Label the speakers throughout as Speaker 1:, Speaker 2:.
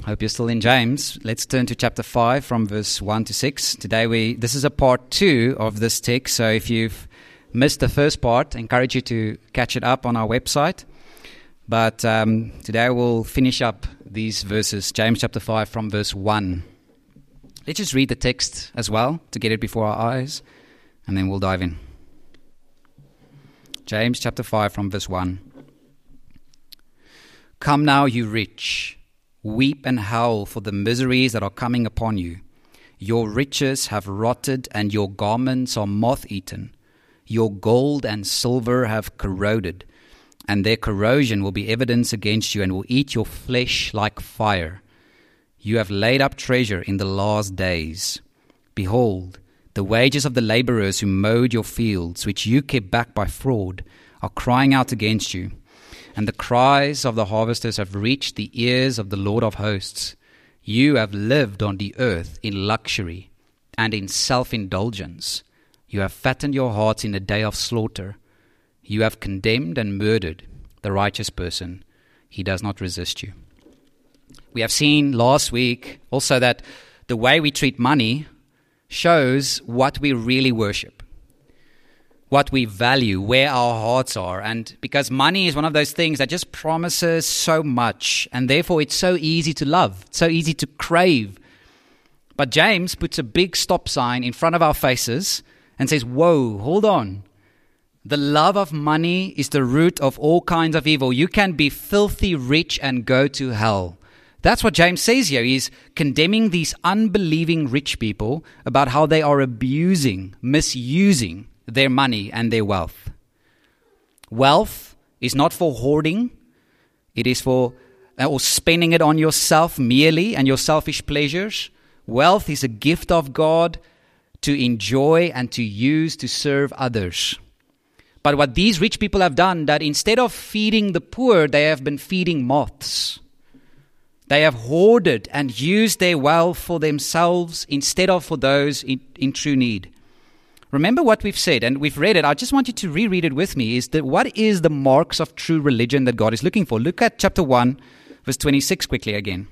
Speaker 1: Hope you're still in James. Let's turn to chapter 5 from verse 1 to 6. This is a part 2 of this text, so if you've missed the first part, I encourage you to catch it up on our website. But today we'll finish up these verses, James chapter 5 from verse 1. Let's just read the text as well to get it before our eyes, and then we'll dive in. James chapter 5 from verse 1. Come now, you rich, weep and howl for the miseries that are coming upon you. Your riches have rotted, and your garments are moth-eaten. Your gold and silver have corroded, and their corrosion will be evidence against you and will eat your flesh like fire. You have laid up treasure in the last days. Behold, the wages of the laborers who mowed your fields, which you kept back by fraud, are crying out against you. And the cries of the harvesters have reached the ears of the Lord of hosts. You have lived on the earth in luxury and in self-indulgence. You have fattened your hearts in a day of slaughter. You have condemned and murdered the righteous person. He does not resist you. We have seen last week also that the way we treat money shows what we really worship, what we value, where our hearts are. And because money is one of those things that just promises so much, and therefore it's so easy to love, so easy to crave. But James puts a big stop sign in front of our faces and says, whoa, hold on. The love of money is the root of all kinds of evil. You can be filthy rich and go to hell. That's what James says here. He's condemning these unbelieving rich people about how they are abusing, misusing their money and their wealth. Wealth is not for hoarding. It is for or spending it on yourself merely and your selfish pleasures. Wealth is a gift of God to enjoy and to use to serve others. But what these rich people have done, that instead of feeding the poor, they have been feeding moths. They have hoarded and used their wealth for themselves instead of for those in true need. Remember what we've said, and we've read it. I just want you to reread it with me. Is that what is the marks of true religion that God is looking for? Look at chapter 1, verse 26 quickly again.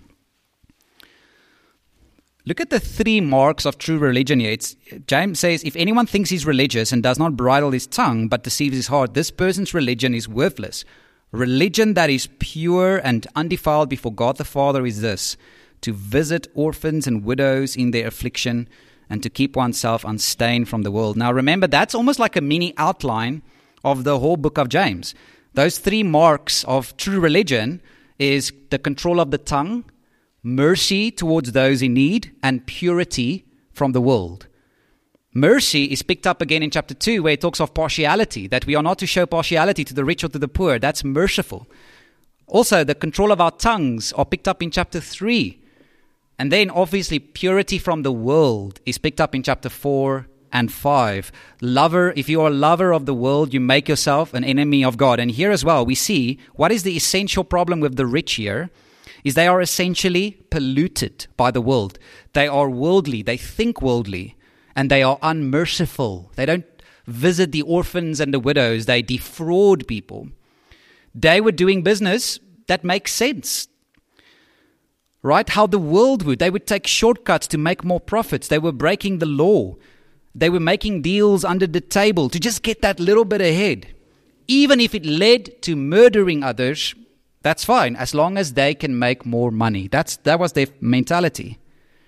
Speaker 1: Look at the 3 marks of true religion here. James says, if anyone thinks he's religious and does not bridle his tongue but deceives his heart, this person's religion is worthless. Religion that is pure and undefiled before God the Father is this: to visit orphans and widows in their affliction and to keep oneself unstained from the world. Now remember, that's almost like a mini outline of the whole book of James. Those 3 marks of true religion is the control of the tongue, mercy towards those in need, and purity from the world. Mercy is picked up again in chapter 2, where it talks of partiality, that we are not to show partiality to the rich or to the poor. That's merciful. Also, the control of our tongues are picked up in chapter 3. And then, obviously, purity from the world is picked up in chapter 4 and 5. If you are a lover of the world, you make yourself an enemy of God. And here as well, we see what is the essential problem with the rich here, is they are essentially polluted by the world. They are worldly, they think worldly, and they are unmerciful. They don't visit the orphans and the widows. They defraud people. They were doing business that makes sense. Right? How the world would. They would take shortcuts to make more profits. They were breaking the law. They were making deals under the table to just get that little bit ahead. Even if it led to murdering others, that's fine, as long as they can make more money. That was their mentality.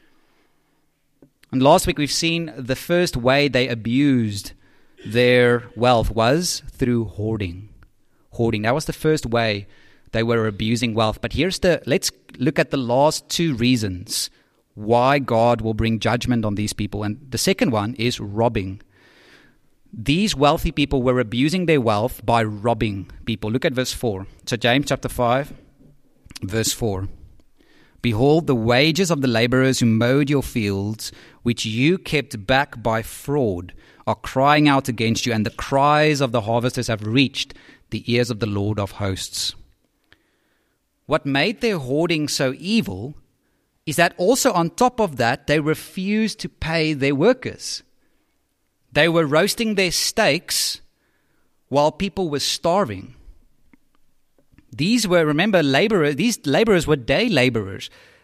Speaker 1: And last week we've seen the first way they abused their wealth was through hoarding. Hoarding, that was the first way they were abusing wealth. But let's look at the last 2 reasons why God will bring judgment on these people. And the second one is robbing. These wealthy people were abusing their wealth by robbing people. Look at verse 4. So James chapter 5, verse 4. Behold, the wages of the laborers who mowed your fields, which you kept back by fraud, are crying out against you, and the cries of the harvesters have reached the ears of the Lord of hosts. What made their hoarding so evil is that also on top of that, they refused to pay their workers. They were roasting their steaks while people were starving. These were, remember, laborers. These laborers were day laborers.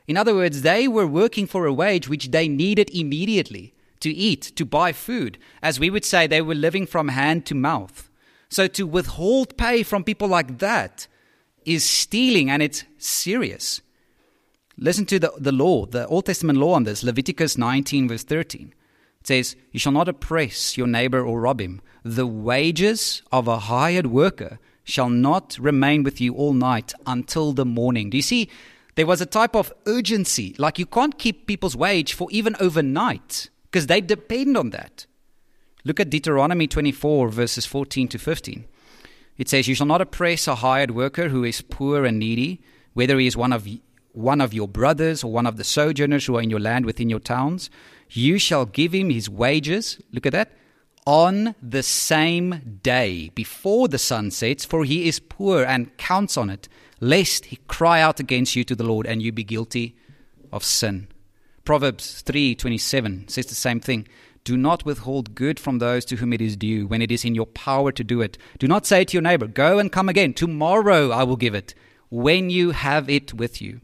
Speaker 1: In other words, they were working for a wage which they needed immediately to eat, to buy food. As we would say, they were living from hand to mouth. So to withhold pay from people like that is stealing, and it's serious. Listen to the law, the Old Testament law on this, Leviticus 19 verse 13. It says, "You shall not oppress your neighbor or rob him. The wages of a hired worker shall not remain with you all night until the morning." Do you see? There was a type of urgency. Like, you can't keep people's wage for even overnight because they depend on that. Look at Deuteronomy 24 verses 14 to 15. It says, "You shall not oppress a hired worker who is poor and needy, whether he is one of your brothers or one of the sojourners who are in your land within your towns. You shall give him his wages," look at that, "on the same day before the sun sets, for he is poor and counts on it, lest he cry out against you to the Lord and you be guilty of sin." Proverbs 3:27 says the same thing. "Do not withhold good from those to whom it is due, when it is in your power to do it. Do not say to your neighbor, 'Go and come again. Tomorrow I will give it,' when you have it with you."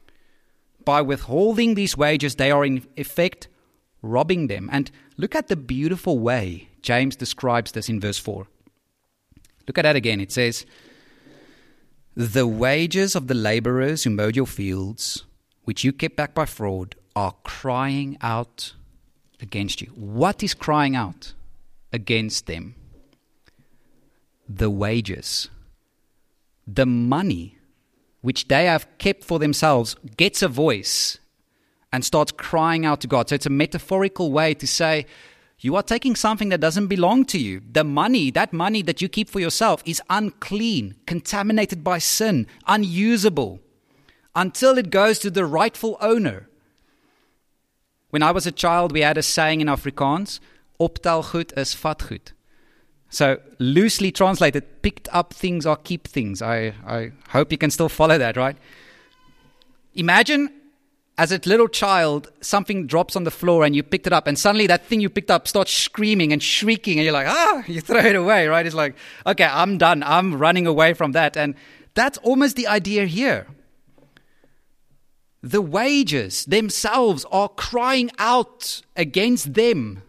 Speaker 1: By withholding these wages, they are in effect robbing them. And look at the beautiful way James describes this in verse 4. Look at that again. It says, "The wages of the laborers who mowed your fields, which you kept back by fraud, are crying out against you." What is crying out against them? The wages. The money which they have kept for themselves gets a voice and starts crying out to God. So it's a metaphorical way to say, you are taking something that doesn't belong to you. The money, that money that you keep for yourself, is unclean, contaminated by sin, unusable, until it goes to the rightful owner. When I was a child, we had a saying in Afrikaans, "Optelgoed is vatgoed." So loosely translated, picked up things or keep things. I hope you can still follow that, right? Imagine, as a little child, something drops on the floor and you picked it up, and suddenly that thing you picked up starts screaming and shrieking, and you're like, you throw it away, right? It's like, okay, I'm done. I'm running away from that. And that's almost the idea here. The wages themselves are crying out against them.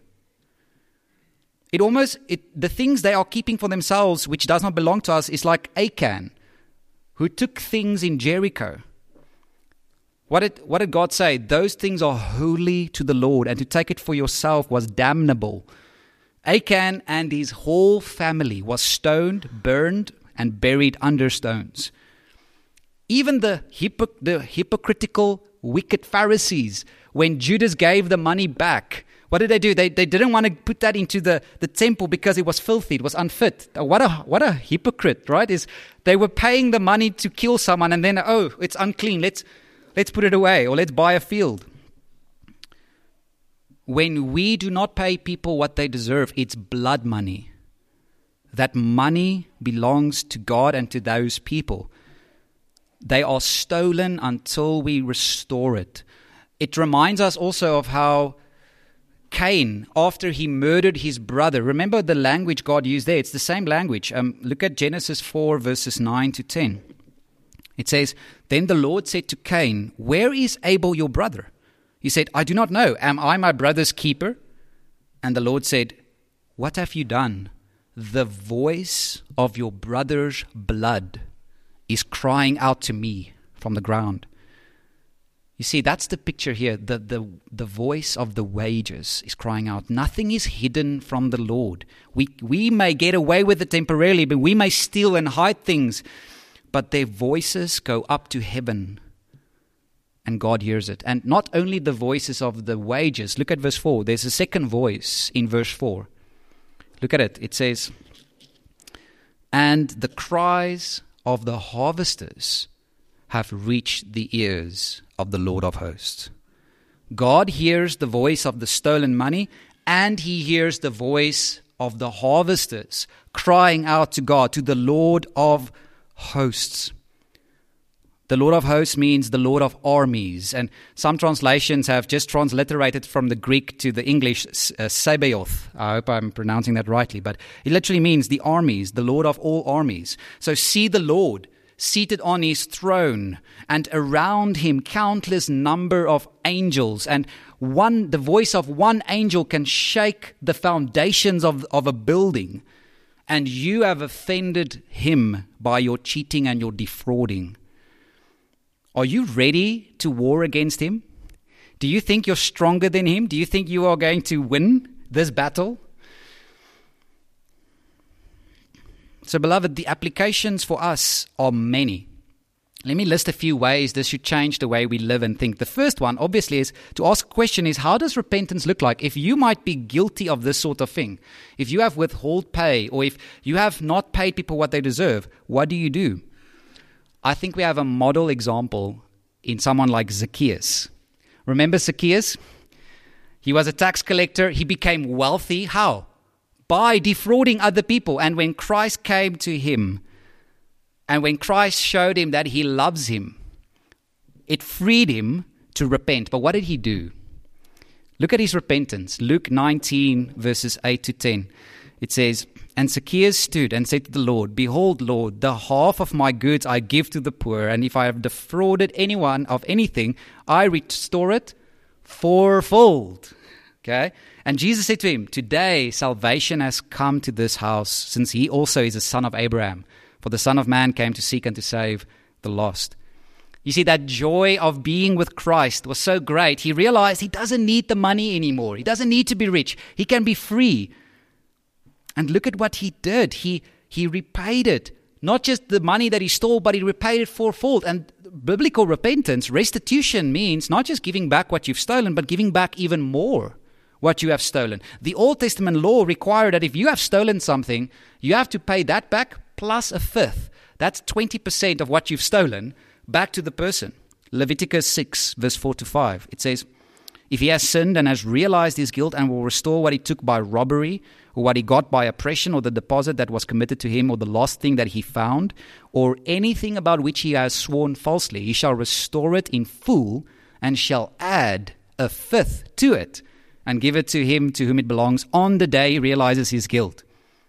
Speaker 1: The things they are keeping for themselves, which does not belong to us, is like Achan, who took things in Jericho. What did God say? Those things are holy to the Lord, and to take it for yourself was damnable. Achan and his whole family was stoned, burned, and buried under stones. Even the hypocritical, wicked Pharisees, when Judas gave the money back, what did they do? They didn't want to put that into the temple because it was filthy, it was unfit. What a hypocrite, right? They were paying the money to kill someone, and then, it's unclean, let's put it away, or let's buy a field. When we do not pay people what they deserve, it's blood money. That money belongs to God and to those people. They are stolen until we restore it. It reminds us also of how Cain, after he murdered his brother, remember the language God used there? It's the same language. Look at Genesis 4 verses 9 to 10. It says, "Then the Lord said to Cain, 'Where is Abel your brother?' He said, 'I do not know. Am I my brother's keeper?' And the Lord said, 'What have you done? The voice of your brother's blood is crying out to me from the ground.'" You see, that's the picture here. The voice of the wages is crying out. Nothing is hidden from the Lord. We may get away with it temporarily, but we may steal and hide things. But their voices go up to heaven, and God hears it. And not only the voices of the wages. Look at verse 4. There's a second voice in verse 4. Look at it. It says, "And the cries of the harvesters have reached the ears of the Lord of hosts." God hears the voice of the stolen money, and he hears the voice of the harvesters crying out to God, to the Lord of hosts. The Lord of hosts means the Lord of armies, and some translations have just transliterated from the Greek to the English Sabaoth. I hope I'm pronouncing that rightly, but it literally means the armies, the Lord of all armies. So see the Lord, seated on his throne, and around him countless number of angels, and the voice of one angel can shake the foundations of a building, and you have offended him by your cheating and your defrauding. Are you ready to war against him? Do you think you're stronger than him? Do you think you are going to win this battle? So, beloved, the applications for us are many. Let me list a few ways this should change the way we live and think. The first one, obviously, is to ask a question is, how does repentance look like? If you might be guilty of this sort of thing, if you have withheld pay, or if you have not paid people what they deserve, what do? I think we have a model example in someone like Zacchaeus. Remember Zacchaeus? He was a tax collector. He became wealthy. How? By defrauding other people. And when Christ came to him, and when Christ showed him that he loves him, it freed him to repent. But what did he do? Look at his repentance. Luke 19, verses 8 to 10. It says, "And Zacchaeus stood and said to the Lord, Behold, Lord, the half of my goods I give to the poor, and if I have defrauded anyone of anything, I restore it fourfold." Okay? And Jesus said to him, "Today salvation has come to this house, since he also is a son of Abraham. For the Son of Man came to seek and to save the lost." You see, that joy of being with Christ was so great. He realized he doesn't need the money anymore. He doesn't need to be rich. He can be free. And look at what he did. He repaid it. Not just the money that he stole, but he repaid it fourfold. And biblical repentance, restitution, means not just giving back what you've stolen, but giving back even more what you have stolen. The Old Testament law required that if you have stolen something, you have to pay that back plus a fifth. That's 20% of what you've stolen back to the person. Leviticus 6, verse 4 to 5. It says, "If he has sinned and has realized his guilt and will restore what he took by robbery, or what he got by oppression, or the deposit that was committed to him, or the lost thing that he found, or anything about which he has sworn falsely, he shall restore it in full and shall add a fifth to it and give it to him to whom it belongs on the day he realizes his guilt."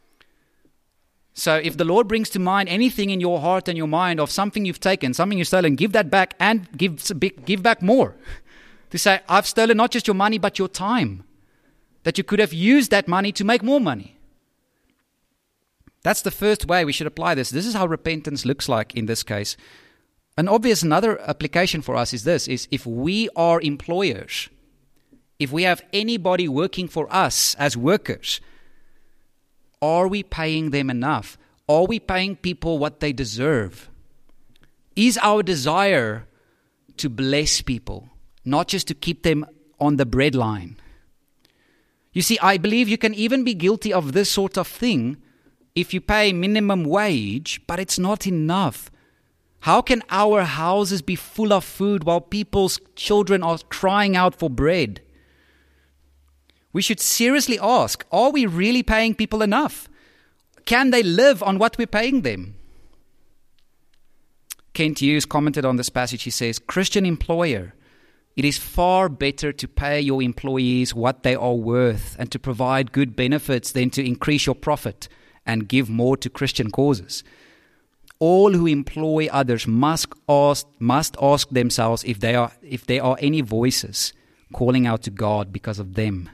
Speaker 1: So if the Lord brings to mind anything in your heart and your mind of something you've taken, something you've stolen, give that back and give back more. To say, I've stolen not just your money, but your time. That you could have used that money to make more money. That's the first way we should apply this. This is how repentance looks like in this case. Another application for us is this, is if we are employers, if we have anybody working for us as workers, are we paying them enough? Are we paying people what they deserve? Is our desire to bless people, not just to keep them on the breadline? You see, I believe you can even be guilty of this sort of thing if you pay minimum wage, but it's not enough. How can our houses be full of food while people's children are crying out for bread? We should seriously ask, are we really paying people enough? Can they live on what we're paying them? Kent Hughes commented on this passage. He says, "Christian employer, it is far better to pay your employees what they are worth and to provide good benefits than to increase your profit and give more to Christian causes. All who employ others must ask themselves if there are any voices calling out to God because of them."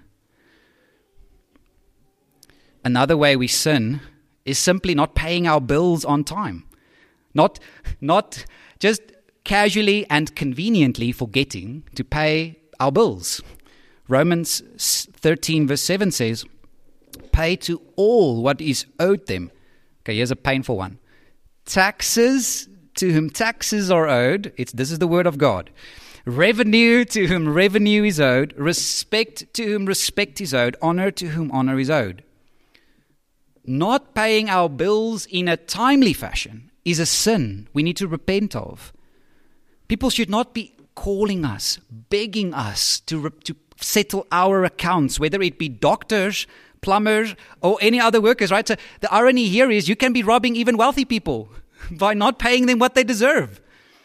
Speaker 1: Another way we sin is simply not paying our bills on time. Not just casually and conveniently forgetting to pay our bills. Romans 13 verse 7 says, "Pay to all what is owed them." Okay, here's a painful one. "Taxes to whom taxes are owed." This is the word of God. "Revenue to whom revenue is owed. Respect to whom respect is owed. Honor to whom honor is owed." Not paying our bills in a timely fashion is a sin we need to repent of. People should not be calling us, begging us to settle our accounts, whether it be doctors, plumbers, or any other workers, right? So the irony here is you can be robbing even wealthy people by not paying them what they deserve.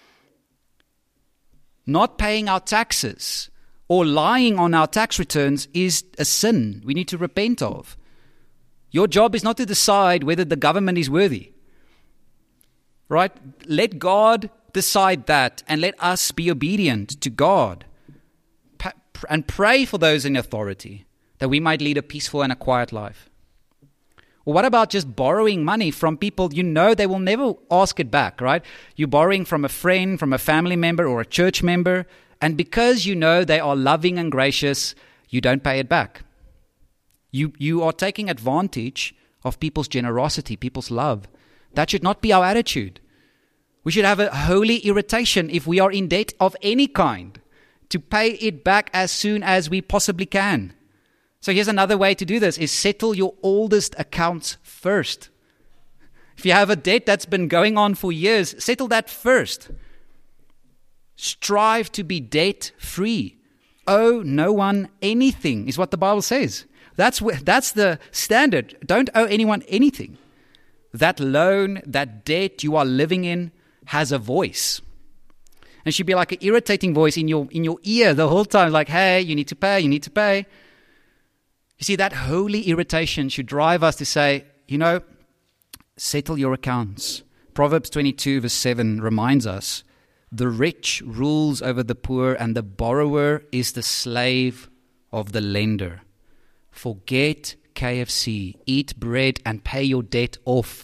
Speaker 1: Not paying our taxes or lying on our tax returns is a sin we need to repent of. Your job is not to decide whether the government is worthy. right? Let God decide that, and let us be obedient to God. And pray for those in authority, that we might lead a peaceful and a quiet life. Or what about just borrowing money from people you know they will never ask it back, right? You're borrowing from a friend, from a family member or a church member, and because you know they are loving and gracious, you don't pay it back. You are taking advantage of people's generosity, people's love. That should not be our attitude. We should have a holy irritation if we are in debt of any kind, to pay it back as soon as we possibly can. So here's another way to do this, is settle your oldest accounts first. If you have a debt that's been going on for years, settle that first. Strive to be debt-free. Owe no one anything, is what the Bible says. That's the standard. Don't owe anyone anything. That loan, that debt you are living in has a voice. And should be like an irritating voice in your ear the whole time, like, hey, you need to pay, you need to pay. You see, that holy irritation should drive us to say, settle your accounts. Proverbs 22 verse 7 reminds us, the rich rules over the poor, and the borrower is the slave of the lender. Forget KFC, eat bread and pay your debt off.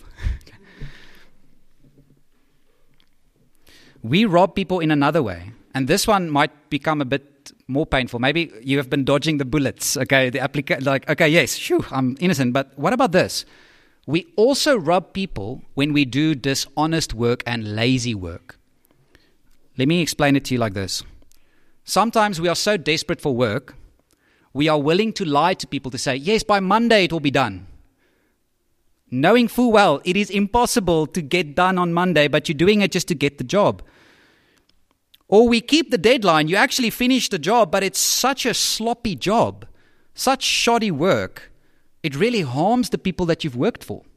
Speaker 1: We rob people in another way, and this one might become a bit more painful. Maybe you have been dodging the bullets. Okay, yes, I'm innocent, but what about this? We also rob people when we do dishonest work and lazy work. Let me explain it to you like this. Sometimes we are so desperate for work, we are willing to lie to people to say, yes, by Monday it will be done. Knowing full well it is impossible to get done on Monday, but you're doing it just to get the job. Or we keep the deadline, you actually finish the job, but it's such a sloppy job, such shoddy work, it really harms the people that you've worked for.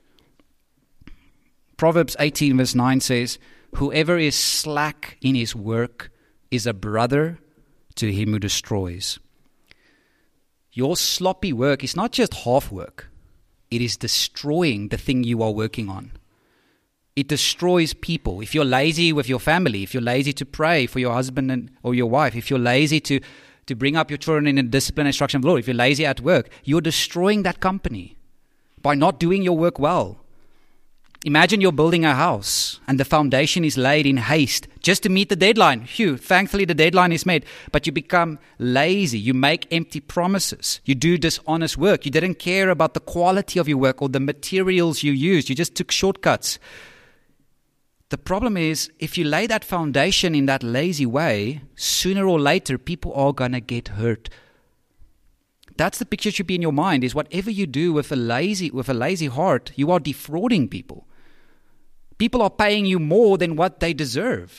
Speaker 1: Proverbs 18 verse 9 says, whoever is slack in his work is a brother to him who destroys. Your sloppy work is not just half work. It is destroying the thing you are working on. It destroys people. If you're lazy with your family, if you're lazy to pray for your husband or your wife, if you're lazy to bring up your children in a discipline and instruction of the Lord, if you're lazy at work, you're destroying that company by not doing your work well. Imagine you're building a house and the foundation is laid in haste just to meet the deadline. Thankfully the deadline is made, but you become lazy. You make empty promises. You do dishonest work. You didn't care about the quality of your work or the materials you used. You just took shortcuts. The problem is, if you lay that foundation in that lazy way, sooner or later people are going to get hurt. That's the picture should be in your mind, is whatever you do with a lazy heart, you are defrauding people. People are paying you more than what they deserve.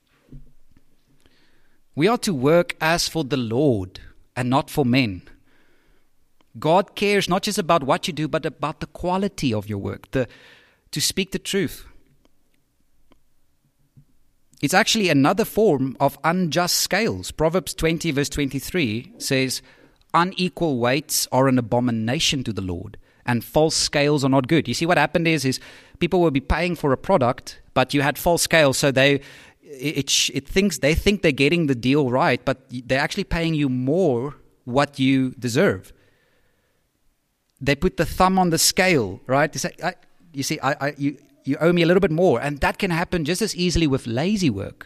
Speaker 1: We are to work as for the Lord and not for men. God cares not just about what you do, but about the quality of your work, to speak the truth. It's actually another form of unjust scales. Proverbs 20 verse 23 says, unequal weights are an abomination to the Lord, and false scales are not good. You see what happened is people will be paying for a product, but you had false scales, so they think they're getting the deal right, but they're actually paying you more what you deserve. They put the thumb on the scale, right? They say, you owe me a little bit more, and that can happen just as easily with lazy work.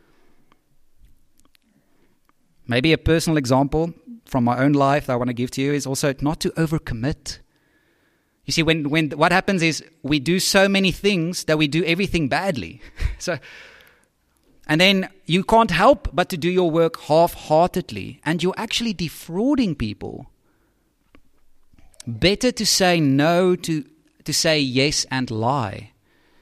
Speaker 1: Maybe a personal example from my own life that I want to give to you is also not to overcommit. You see, when what happens is we do so many things that we do everything badly. And then you can't help but to do your work half-heartedly, and you're actually defrauding people. Better to say no to say yes and lie.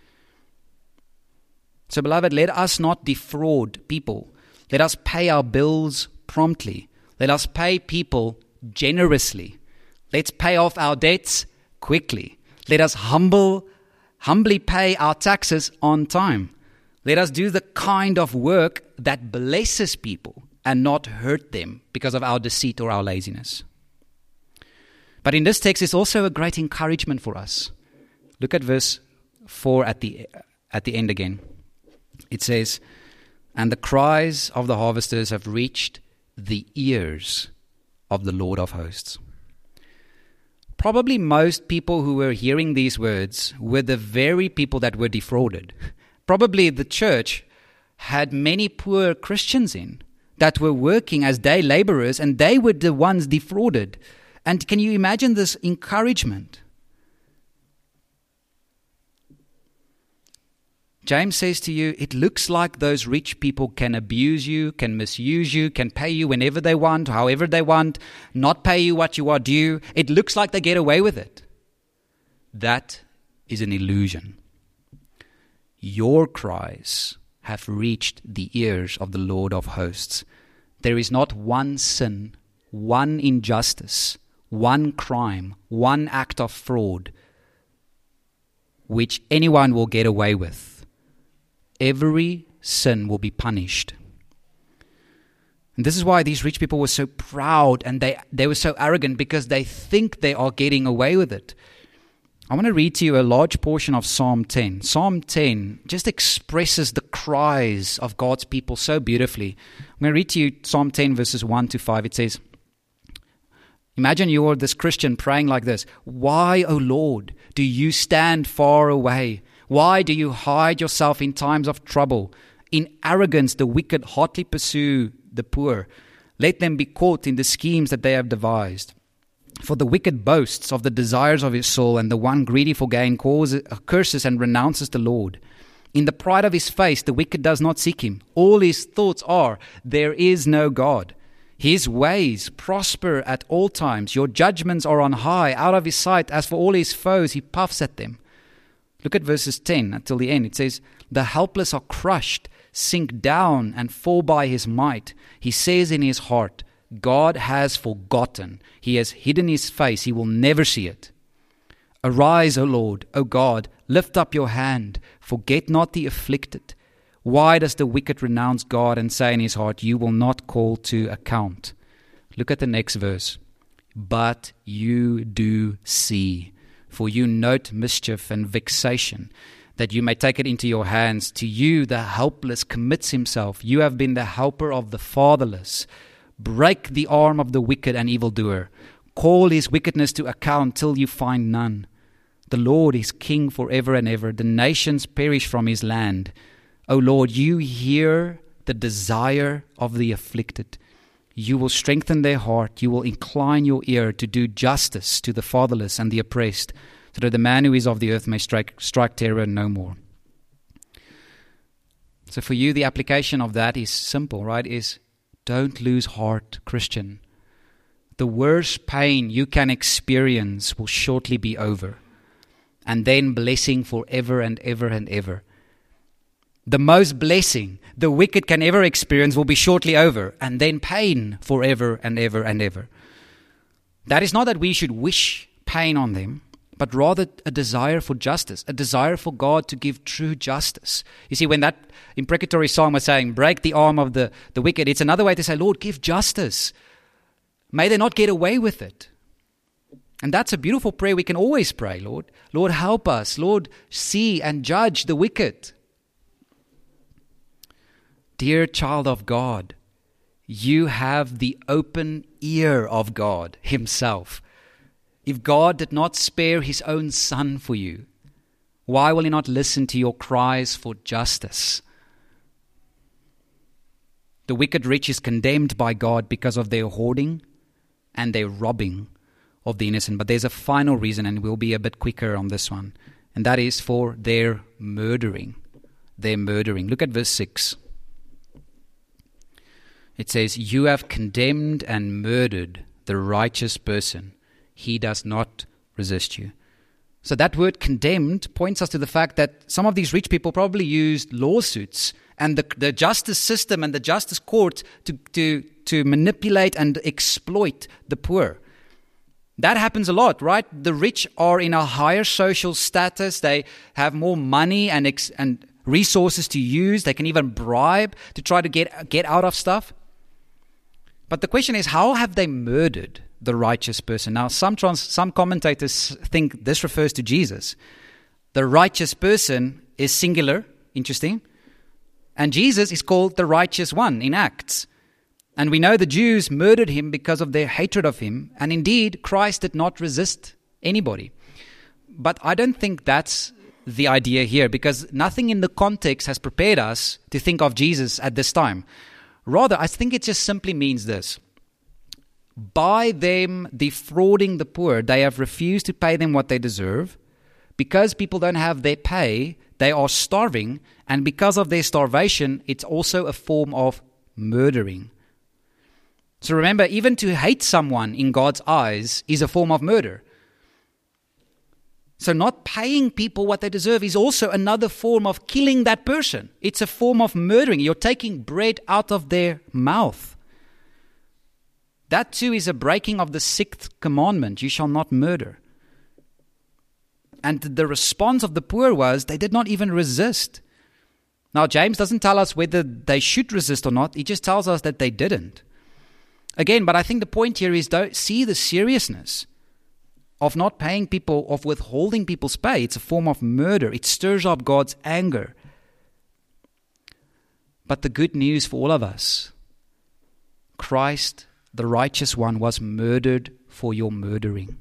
Speaker 1: So, beloved, let us not defraud people. Let us pay our bills promptly. Let us pay people generously. Let's pay off our debts quickly. Let us humbly pay our taxes on time. Let us do the kind of work that blesses people and not hurt them because of our deceit or our laziness. But in this text, it's also a great encouragement for us. Look at verse 4 at the at the end again. It says, "And the cries of the harvesters have reached the ears of the Lord of hosts." Probably most people who were hearing these words were the very people that were defrauded. Probably the church had many poor Christians in that were working as day laborers, and they were the ones defrauded. And can you imagine this encouragement? James says to you, it looks like those rich people can abuse you, can misuse you, can pay you whenever they want, however they want, not pay you what you are due. It looks like they get away with it. That is an illusion. Your cries have reached the ears of the Lord of hosts. There is not one sin, one injustice, one crime, one act of fraud which anyone will get away with. Every sin will be punished. And this is why these rich people were so proud and they were so arrogant, because they think they are getting away with it. I want to read to you a large portion of Psalm 10. Psalm 10 just expresses the cries of God's people so beautifully. I'm going to read to you Psalm 10 verses 1 to 5. It says, imagine you're this Christian praying like this. "Why, O Lord, do you stand far away? Why do you hide yourself in times of trouble? In arrogance, the wicked hotly pursue the poor. Let them be caught in the schemes that they have devised. For the wicked boasts of the desires of his soul, and the one greedy for gain curses and renounces the Lord. In the pride of his face, the wicked does not seek him. All his thoughts are, there is no God. His ways prosper at all times. Your judgments are on high, out of his sight. As for all his foes, he puffs at them." Look at verses 10 until the end. It says, "The helpless are crushed, sink down, and fall by his might. He says in his heart, God has forgotten. He has hidden his face. He will never see it. Arise, O Lord, O God, lift up your hand. Forget not the afflicted. Why does the wicked renounce God and say in his heart, you will not call to account?" Look at the next verse. "But you do see, for you note mischief and vexation, that you may take it into your hands. To you the helpless commits himself. You have been the helper of the fatherless. Break the arm of the wicked and evildoer. Call his wickedness to account till you find none. The Lord is king forever and ever. The nations perish from his land. O Lord, you hear the desire of the afflicted. You will strengthen their heart. You will incline your ear to do justice to the fatherless and the oppressed, so that the man who is of the earth may strike terror no more." So for you, the application of that is simple, right? Is don't lose heart, Christian. The worst pain you can experience will shortly be over, and then blessing forever and ever and ever. The most blessing the wicked can ever experience will be shortly over, and then pain forever and ever and ever. That is not that we should wish pain on them, but rather a desire for justice, a desire for God to give true justice. You see, when that imprecatory psalm was saying, break the arm of the wicked, it's another way to say, Lord, give justice. May they not get away with it. And that's a beautiful prayer we can always pray, Lord. Lord, help us. Lord, see and judge the wicked. Dear child of God, you have the open ear of God himself. If God did not spare his own son for you, why will he not listen to your cries for justice? The wicked rich is condemned by God because of their hoarding and their robbing of the innocent. But there's a final reason, and we'll be a bit quicker on this one, and that is for their murdering. Their murdering. Look at verse 6. It says, "You have condemned and murdered the righteous person. He does not resist you." So that word condemned points us to the fact that some of these rich people probably used lawsuits and the justice system and the justice court to manipulate and exploit the poor. That happens a lot, right? The rich are in a higher social status. They have more money and resources to use. They can even bribe to try to get out of stuff. But the question is, how have they murdered the righteous person? Now, some commentators think this refers to Jesus. The righteous person is singular, interesting. And Jesus is called the righteous one in Acts. And we know the Jews murdered him because of their hatred of him. And indeed, Christ did not resist anybody. But I don't think that's the idea here, because nothing in the context has prepared us to think of Jesus at this time. Rather, I think it just simply means this. By them defrauding the poor, they have refused to pay them what they deserve. Because people don't have their pay, they are starving. And because of their starvation, it's also a form of murdering. So remember, even to hate someone in God's eyes is a form of murder. So not paying people what they deserve is also another form of killing that person. It's a form of murdering. You're taking bread out of their mouth. That too is a breaking of the 6th commandment. You shall not murder. And the response of the poor was they did not even resist. Now James doesn't tell us whether they should resist or not. He just tells us that they didn't. Again, but I think the point here is don't see the seriousness of not paying people, of withholding people's pay. It's a form of murder. It stirs up God's anger. But the good news for all of us, Christ, the righteous one, was murdered for your murdering.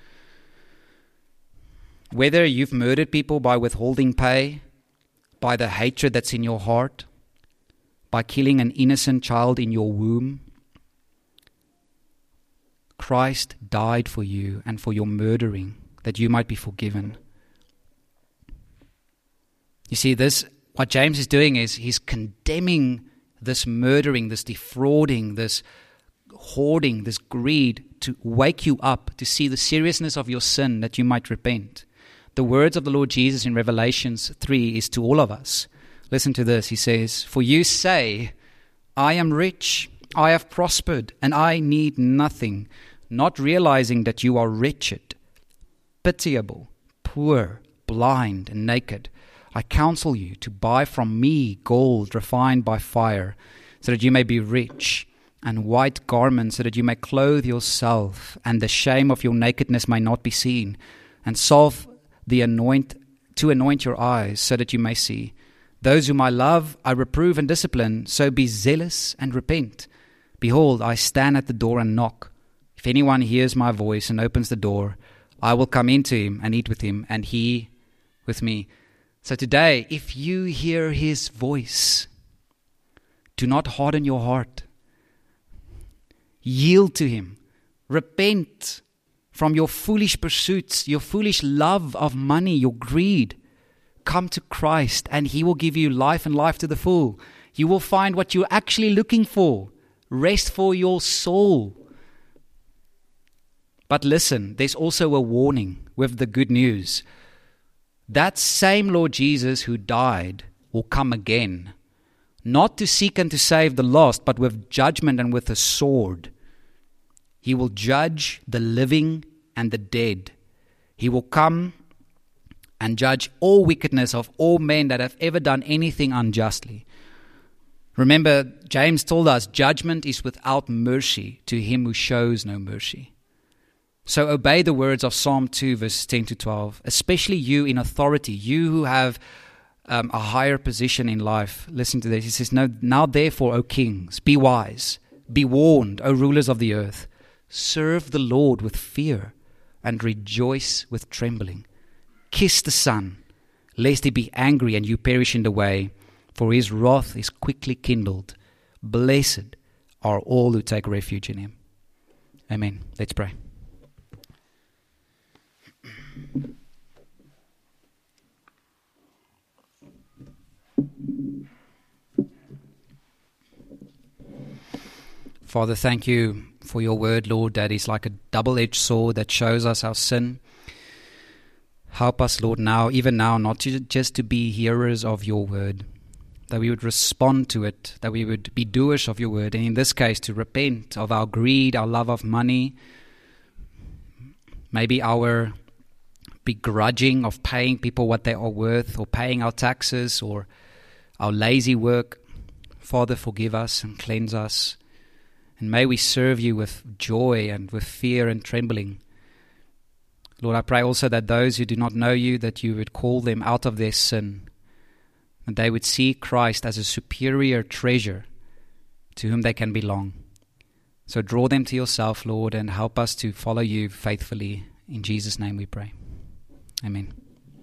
Speaker 1: Whether you've murdered people by withholding pay, by the hatred that's in your heart, by killing an innocent child in your womb, Christ died for you and for your murdering, that you might be forgiven. You see, what James is doing is he's condemning this murdering, this defrauding, this hoarding, this greed, to wake you up to see the seriousness of your sin, that you might repent. The words of the Lord Jesus in Revelation 3 is to all of us. Listen to this. He says, "For you say, I am rich, I have prospered, and I need nothing, not realizing that you are wretched, pitiable, poor, blind, and naked. I counsel you to buy from me gold refined by fire, so that you may be rich, and white garments, so that you may clothe yourself, and the shame of your nakedness may not be seen, and salve to anoint your eyes, so that you may see. Those whom I love, I reprove and discipline, so be zealous and repent. Behold, I stand at the door and knock. If anyone hears my voice and opens the door, I will come into him and eat with him, and he with me." So today, if you hear his voice, do not harden your heart. Yield to him. Repent from your foolish pursuits, your foolish love of money, your greed. Come to Christ, and he will give you life and life to the full. You will find what you're actually looking for. Rest for your soul. But listen, there's also a warning with the good news. That same Lord Jesus who died will come again, not to seek and to save the lost, but with judgment and with a sword. He will judge the living and the dead. He will come and judge all wickedness of all men that have ever done anything unjustly. Remember, James told us judgment is without mercy to him who shows no mercy. So obey the words of Psalm 2, verses 10 to 12, especially you in authority, you who have a higher position in life. Listen to this. He says, Now therefore, O kings, be wise, be warned, O rulers of the earth. Serve the Lord with fear and rejoice with trembling. Kiss the Son, lest he be angry and you perish in the way, for his wrath is quickly kindled. Blessed are all who take refuge in him. Amen. Let's pray. Father, thank you for your word, Lord, that is like a double-edged sword that shows us our sin. Help us, Lord, even now, not just to be hearers of your word, that we would respond to it, that we would be doers of your word, and in this case, to repent of our greed, our love of money, maybe our begrudging of paying people what they are worth, or paying our taxes, or our lazy work. Father, forgive us and cleanse us. And may we serve you with joy and with fear and trembling. Lord, I pray also that those who do not know you, that you would call them out of their sin, and they would see Christ as a superior treasure to whom they can belong. So draw them to yourself, Lord, and help us to follow you faithfully. In Jesus' name we pray. Amen.